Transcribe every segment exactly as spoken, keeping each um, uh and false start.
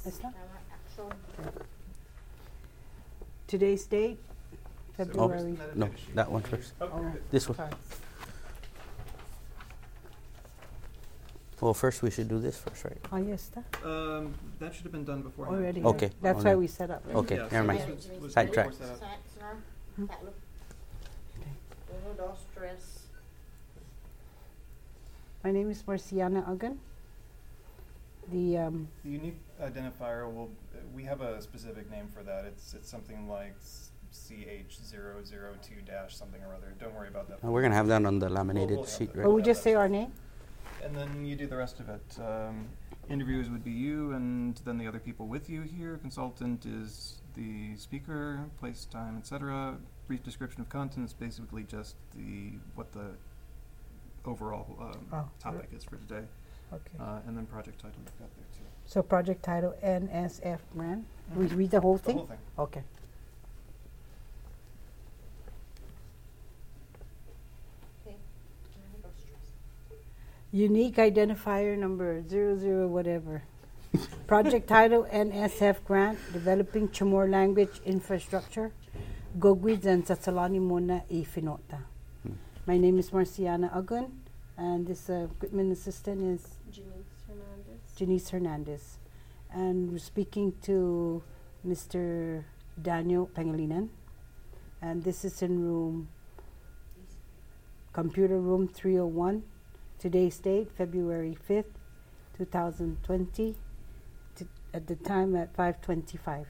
Esta? Today's date, February. Oh, no, that one first. Oh, This one. sorry. Well, first we should do this first, right? Oh, yes, esta? Um, that should have been done before. Already. Okay. That's Okay. why we set up. Right? Okay, Yeah, never so mind. this was- was Sidetrack. before set up. Hmm? Uno, dos, tres. My name is Marciana Agan. The um, The unique identifier will, uh, we have a specific name for that. It's it's something like C H zero zero two dash something or other. Don't worry about that. Uh, we're gonna have that on the We'll- laminated we'll have sheet, that. right? oh, we just say our name. And then you do the rest of it. Um, interviewers would be you, and then the other people with you here. Consultant is the speaker, place, time, et cetera. Brief description of content is basically just the what the overall um, Oh, topic is for today. Okay. Uh, and then project title you've got there too. So project title N S F grant. We read the whole The thing. whole thing. Okay. Okay. Uno, dos, tres. Unique identifier number zero zero whatever. Project title N S F grant developing Chamorro language infrastructure. Gogwid and Satsalani Mona e Finota. Hmm. My name is Marciana Agun, and this uh, equipment assistant is Janice Hernandez. Janice Hernandez. And we're speaking to Mister Daniel Pangilinan. And this is in room, computer room three oh one. Today's date, February fifth, two thousand twenty, t- at the time at five twenty-five.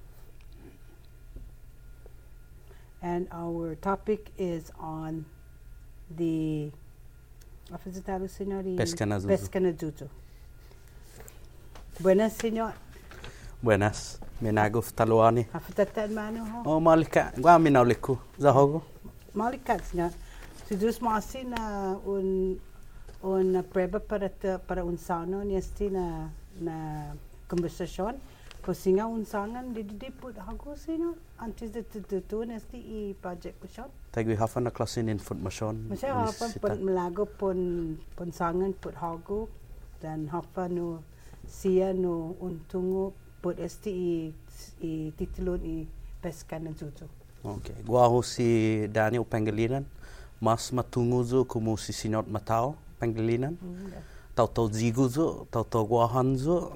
And our topic is on the, what is the title, Senor? The Pesca na Zuzu. Pesca na Zuzu. Buenas, Senor. Buenas. Minaguf taluani. Hafutatan mano ho. Oh, malika. Gua minauliku. Zahogo. Malikat, Senor. Tudus masi na un un prueba para ta, para un sano ni esti na na conversation. Kasi nga un sangan di di put hago, Senor. Antes de tutu nesti i project ko siya. Tagwi hafa na klasin information. Masya hapan pun melago pun pun sangan put hago dan hapa no siya no untungo put esti i, i titulon i pesca na Zuzu. Okay. Gua ho si Daniel Pangilinan. Mas matunguzo como si Senor Matao Pangilinan. Tau tau ziguzo, tau tau guahanzo.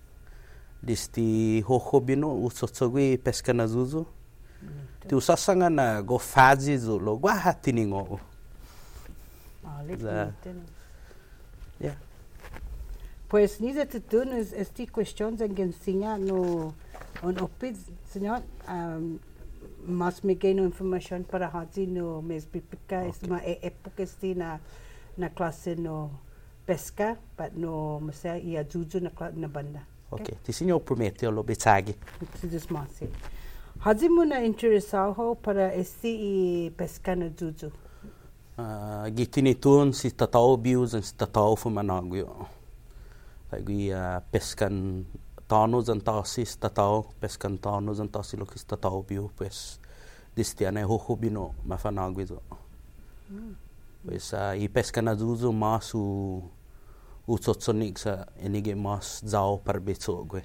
Disti hohobino usotsogui pesca na Zuzu. Ti usasanga na go fazi zo lo gua hatiningo. Malik The- natin. Yeah. Pues ni de tutun es esti questions en gensinga no on opid señor um, mas me no information para hazi no mes pipika es ma e época esti na na clase no pesca but no masa ia Zuzu na cla- na banda. Okay. Ti signor Prometeo lo betagi. Tudus masi. Hazi mo na interesado para esti i pesca na Zuzu. Uh, gitini tun si tatao bius and si tatao fumanagyo. Tagwi uh, pescan tanos and tasis tatao, pescan tanos and tasilokis tatao biu, pues distiane hohobino mafanagwizo. Mm. Pues uh, i pesca na Zuzu mas u utsotsonik sa enige mas zao parbetsogwe.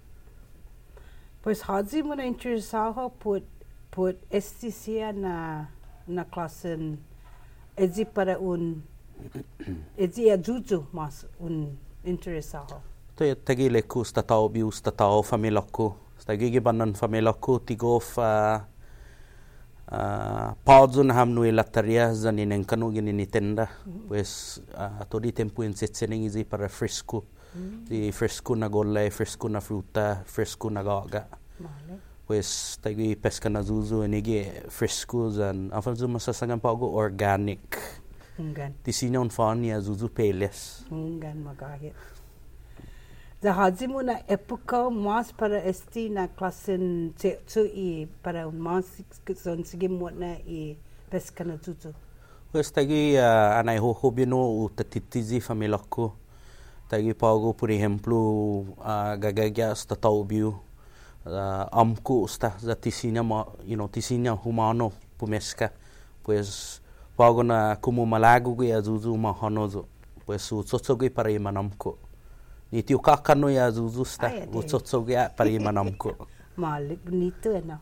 Pues hazi mo na interesado put put esti siya na na klasen ezi para un ezi a Zuzu mas un interesado. Te tagile ku statao biu statao familako. Stagigi banan familako tigof uh, uh, paudzun hamnu ilataria zaninen kanu gini nitenda. Pues uh, todo tempo in setsening izi para fresco. Di fresco na golle, fresco na fruta, fresco na gaga. Vale. Pues tagui pesca na Zuzu enige fresco zan afalzo masasangan pago organic. Ungan. Ti sinya un fani a Zuzu peles. Ungan magahit. The hazi mo na epoca mas para esti na klasen tsu i para un mas son sige mo na i pesca na Zuzu. Pues tagui uh, anai hohobino u tatitizi familako. Tagui pago por ejemplo uh, gagagia statau biu. Uh, amku sta za tisinya ma, you know, tisinya humano pumesca. Pues pago na como malago gui a Zuzu ma hanozo. Pues u tsotsogi para imanamko. Ni tiu kakano ya zuzu sta. Ai, ade. Utsotso ya pari manamko. Malik bonito ano.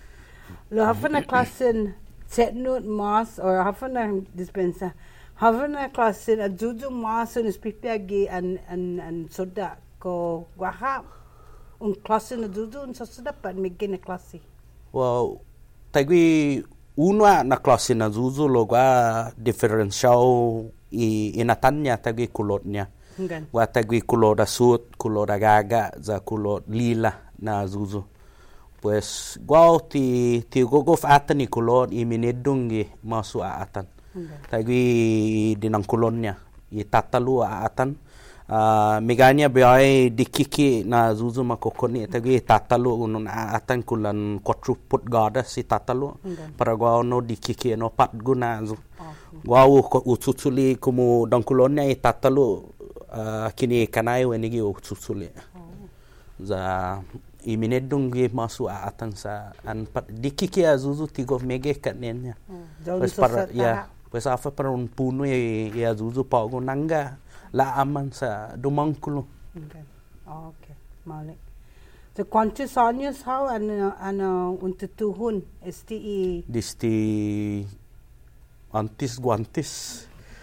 Lo hafa na klasen setnut mas or hafa na dispensa. Hafa na klasen a zuzu mas un spipiagi an an an soda ko guaha un klasen a zuzu un soda pan migin na klasi. Well, tagwi una na klase na zuzu lo gua differential i inatanya tagwi kulotnya. Ngan. Gua tagwi kulot asut, kulot agaga, za kulot lila na zuzu. Pues gua ti ti gogof atan ni kulot i minedung gi masu atan. Okay. Tagwi dinang kulonnya i tatalu atan. Uh, meganya biay dikiki na zuzu makokoni tagwi tatalu unun atan kulan kotruput gada si tatalu. Okay. Para gua no dikiki no pat guna zu. Oh. Gua u utsuli kumu dangkulonnya i tatalu uh, kini kanai wenigi utsuli. Oh. Za iminedung gi masu atan sa an pat dikiki azuzu tigo mege kanenya. Oh. Pues para ya, pues afa para un puno ya ya zuzu pa go nanga la aman sa dumangkulo. Okay. Oh, okay. Malik. So cuántos años how ano ano untutuhun esti Disti antis guantis.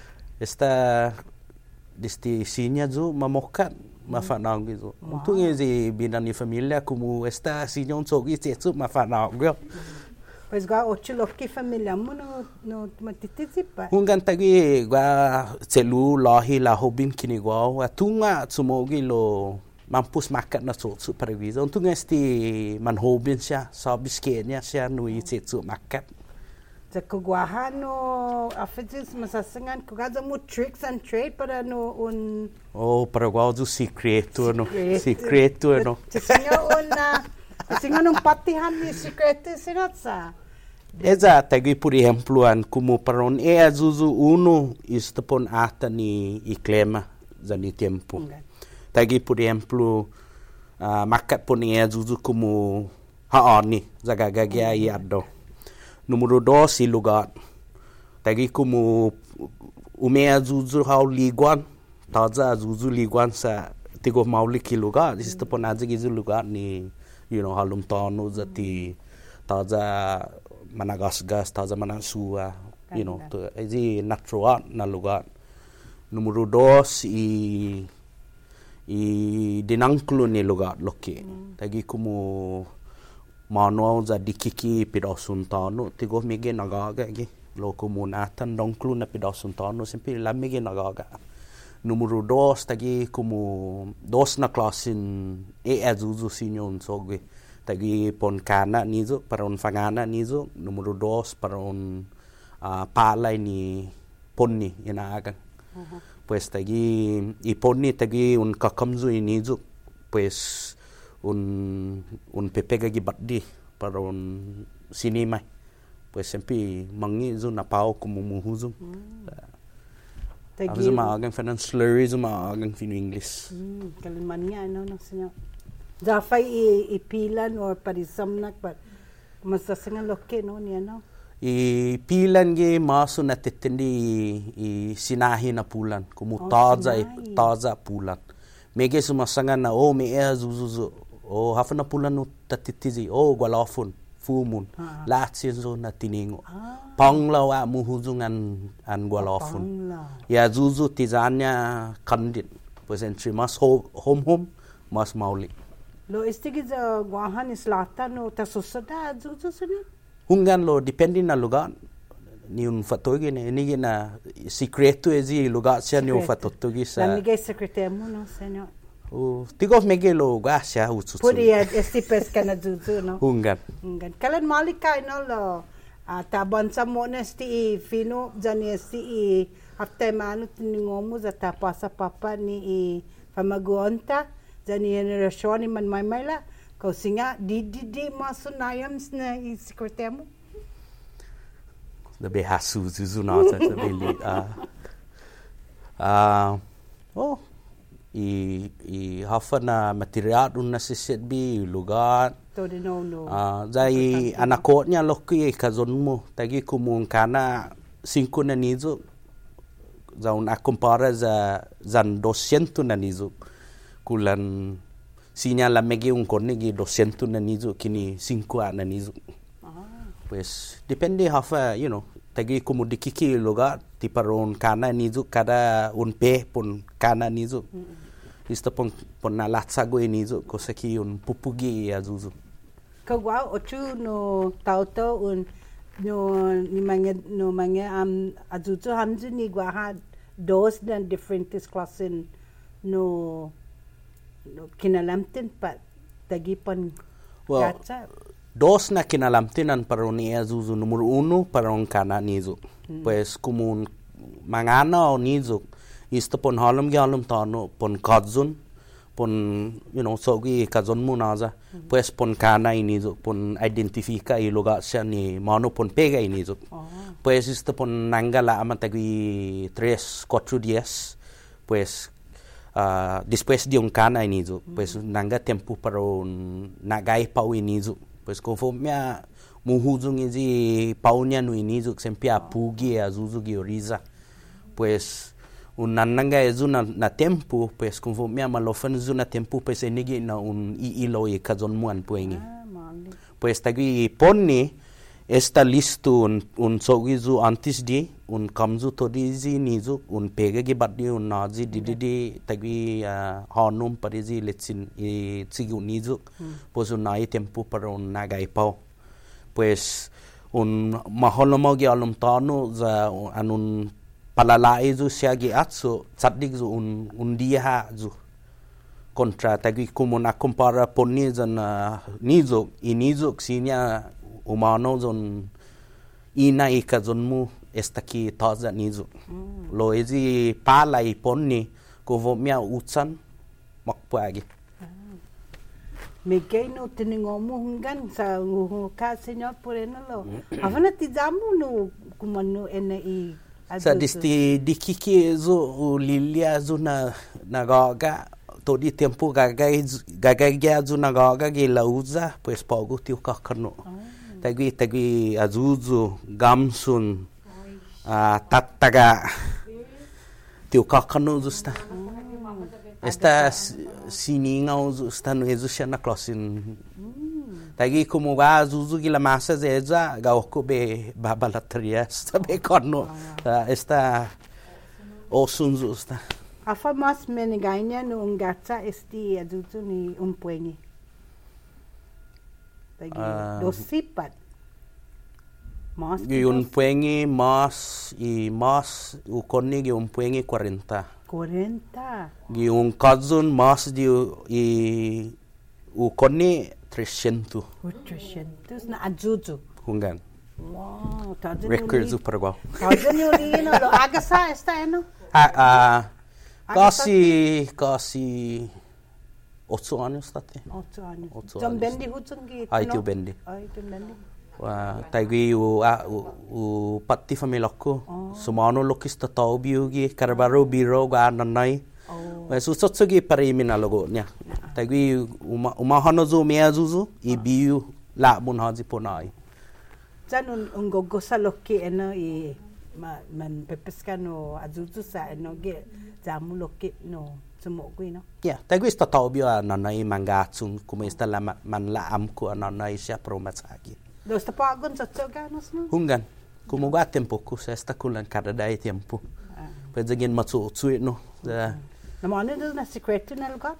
Esta disti sinya zu mamokat mafanao gitu. Untuk ezi binani familia como esta sinya un sogi setsu mafanao gyo. Pues gua ocho loki familia mo no no matitisipa. Hungan tagi gua celu lahi la hobin kini gua wa tunga sumogi lo mampus makat na so supervisa. Untuk esti man hobin siya sabis kenya siya nui setsu makat. Sa kuguahan no afetis masasangan kugaza mo tricks and trade para no un Oh, para gua zu secreto no. Secreto no. Singa un na singa nung patihan ni secreto sinot sa. Eza tagi por ejemplo an como para un e azuzu uno istapon ata ni iklema za ni tempo. Okay. Tagi por ejemplo uh, makat pon e azuzu como haani za gagagia i ado. Número dos si lugar. Tagi como ume azuzu hau liguan taza azuzu liguan sa tigo mauli ki lugar istapon aza gizu lugar ni you know halum tano za ti taza managas-gas, taza manasua, you know, tu ezi natural na lugar. Número dos i i dinangklu ni lugar loki. Mm. Tagi como manual za dikiki pidasun tano, tigo mige nagaga gi. Lo como natan dongklu na pidasun tano, sempre la mige nagaga. Número dos tagi como dos na klasin e azuzu sinyon sogwe. Tagi pon kana nizo para un fangana nizo número dos para un uh, palay ni ponni inaagan. Uh-huh. Pues tagi i ponni tagi un kakamzu nizo pues un un pepega gibaddi para un sinima. Pues sempre mangi zo na pao como muhuzum. Mm. Uh, tagi maagan fanan slurry zo maagan fino English. Mm, kalimanya no no senyo. Zafay i ipilan or parisamnak but masasangan loke no niya no. Ipilan ge maso na titendi i sinahi na pulan kumu oh, taza i, taza pulan. Mege sumasangan na oh me e zuzuzu oh hafa na pulan no tatitizi oh gwalafun fumun ah. Latsin zo na tiningo. Ah. Panglaw a muhuzung an an gwalafun. Oh, ya zuzu tizanya kandit. Pues entry mas home home mas mauli. Lo istigi za guahan islatan no tasusada zuzu sini. Hungan lo depending na lugar ni un fatogi ne ni na secreto ezi lugar sia ni un fatogi sa. La mige secretemo no senyo. Oh, tigo mege lo gasya utsu. Puri esti pesca na zuzu no. Hungan. Hungan. Kalan malika no lo uh, taban sa mo na sti fino jani esti i hafte manu tiningomu za tapasa papa ni i famaguonta. Jani generasyon man may mayla kau singa di di di maso nayams na i sekretemo. Dabe hasu zuzu na sa beli ah ah oh i i hafa na material un nasiset bi lugar to de no no ah zai anakotnya lokki kazonmo tagi kumun kana cinco na nizo za un acompara za zan doscientos na nizo. kulan sinya la megi un konni gi doscientos na nizo kini cinco na nizo. Ah. Pues depende hafa, you know, tagi como di kiki lugar tiparon kana nizo kada un pe pon kana nizo. Isto pon pon na latsago nizo kosaki un pupugi azuzu. Kagwa ochu no tauto un no ni mange no mange am azuzu hamzu ni gwa ha dos dan differentes klassen no no kinalamtin pa tagi pan Well, gacha. dos na kinalamtinan para un azuzu número uno para un kana nizo. Pues como un mangana o nizo isto pon halum gi halum tano pon kadzun pon you know sogi kadzun munaza pues pon kana inizo pon identifica i lugar sia ni mano pon pega inizo. Oh. Pues isto pon nangala amatagui tres cuatro días pues uh, después de un cana inizo pues nanga tempo para un nagai pau inizo pues conforme a muhuzung izi paunya no inizo sempre a pugi azuzu gi oriza pues un nanga ezu na, na tempo pues conforme a malofan zu na tempo pues enigi na un i ilo e kazon muan puengi Ah, mali. pues tagui ponni está listo un un sogizu antes de un kamzu todizi nizu un pega gi baddi un nazi dididi tagui uh, hanum parizi letsin e tsigu nizu pues un nai tempo para un nagai pau pues un maholomo gi alum tanu za anun palalai zu siagi atso tsadik zu un un dia zu contra tagui como na compara ponni zan uh, nizu i nizu ksinya umano zon ina ika zonmu estaki taza nizu lo ezi pala i ponni ko mia utsan makpagi Migay no tiningomo hunggan sa nguhu ka senyor poreno lo. Avana ti jamu no kumano ena i sa disti dikiki zo lilia zo na nagaga todo tempo gagai gagai zo nagaga ge lauza pues pago tiu kakano tagui tagui azuzu gamsun uh, tattaga tiu kakano zusta esta sininga zusta no ezu na klasin tagui como ga azuzu gila masa zeza ga oko be babalatria sta be kono uh, esta osun zusta Afa mas menigainya no ungatsa esti azuzu ni umpuengi. Tagi Ah. dos sipat. Mas gi un puengi mas i mas u konni gi un puengi cuarenta cuarenta. gi un kazun mas di i u konni trecento Trescientos na azuzu. hungan Wow, tadin records super guau Tadin yuli no lo agasa esta eno. ah ah casi casi ocho años state Ocho años. Ocho Jam años. bendi hutsungi. Ai, tiu bendi. Ai tiu bendi. wa tagui u a u, u patti familakko sumano lokis tatau biugi karbaro biro ga nanai Oh. wa su sotsugi pare minalogo nya tagui uma uma hanozu meazuzu i biu la mun haji ponai Jan un un gogosa loki eno i ma man pepeskan no azuzu sa eno ge jamu loki no sumokui no. ya tagui tatau biu nanai mangatsun kuma ista la man la amku nanai sia promatsaki Dos tapagon sa tsoganos no. hungan kumuga tempo ku sa esta kulan kada dai tempo Ah. pedzagin matsu tsui no da Namane do na secreto na lugar.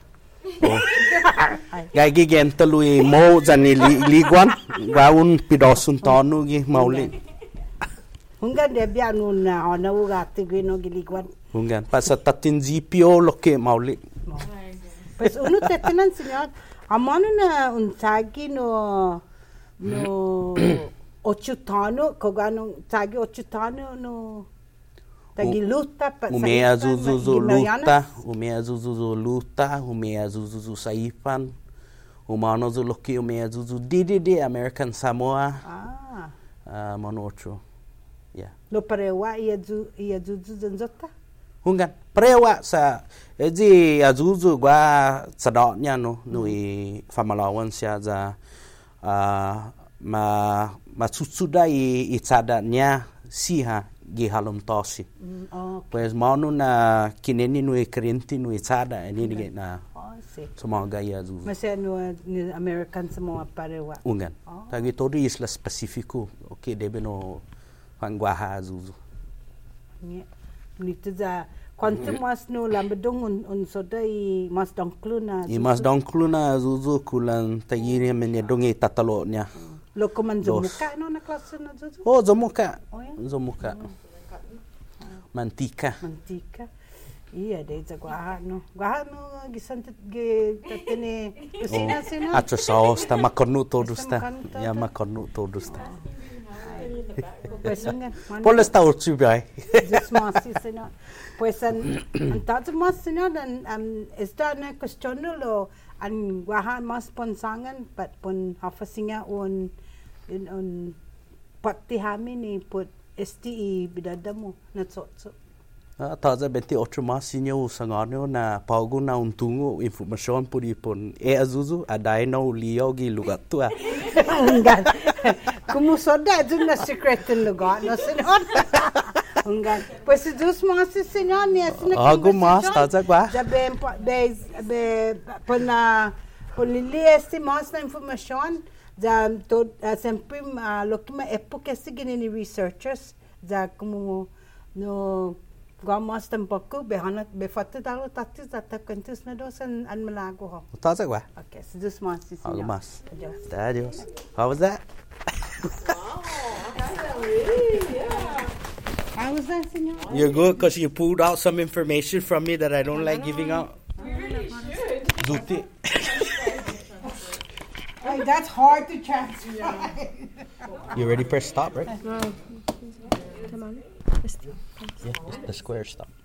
gai gi genta lui mo zani liguan wa un pidosun tonu gi mauli Hungan de bia no na ona uga tigui no giligwan. hungan pasa tatin zipio loke mauli Pues uno tetenan señor. Amano na un tagi no no ochutano kogano tagi ochutano no tagi luta pa umea zuzuzu luta umea zuzuzu luta umea zuzuzu saipan umano zu loke umea zuzu ddd American Samoa Ah. uh, mano otro yeah Lo parewa ia zu ia zuzu zanzota. hungan prewa sa eji azuzu gua sadoknya no nui famalawan sia za uh, ma matsusuda i itsadanya siha gi halum tosi Mm, oh. pues manu na kineni nui krenti nui tsada ini ni na Ay, see. Semua gaya Zuzu. Masih anu ni American semua parewa. Ungan. Oh. Tagi todo isla spesifiku. Okay, debe no pangguaha Zuzu. Ni ni tu za quantum mas no lambedong un un soda i mas dongklu na. I mas dongklu na Zuzu kulan tagi ni menyedongi tatalo nya. Loko man zomuka no na kelas na Zuzu. Oh, zomuka. Oh ya. Zomuka. Mantika. Mantika. Iya deh za guaha no. Guaha no gisan ge tatene kusina sina. Acho saus ta makornu todos ta. makornu todo. Ya makornu todos ta. Pues ungan. Poles ta urchu bai. Just más, sí, señor. Pues en, entonces más, señor, en, um, esta una cuestión no lo an guaha más ponsangan, but pon hafasinga un un un patihami ni put esti bidadamu na tsotso. Ah, taza benti otro mas sinyo sangarno na paugo na untungo information puri pon e azuzu adai no liogi lugar tua. Enggak. Como soda es una secret en lugar, no señor. Enggak. Pues dos más, señor, ni es una Algo más, taza gua. Ya be be be pona polili este más la información ya todo siempre lo que me época sigue ni researchers ya como no Gamas tampoco behana befate dalo tatis data kentus na dos an an malago ho. Taza gua. Okay, so this mas is Algo mas. Adios. Adios. How was that? How was that, señor? You're good because you pulled out some information from me that I don't like giving out. You really should. Zuti. Hey, that's hard to transfer. You already press stop, right? Come on. Yeah, the square stop.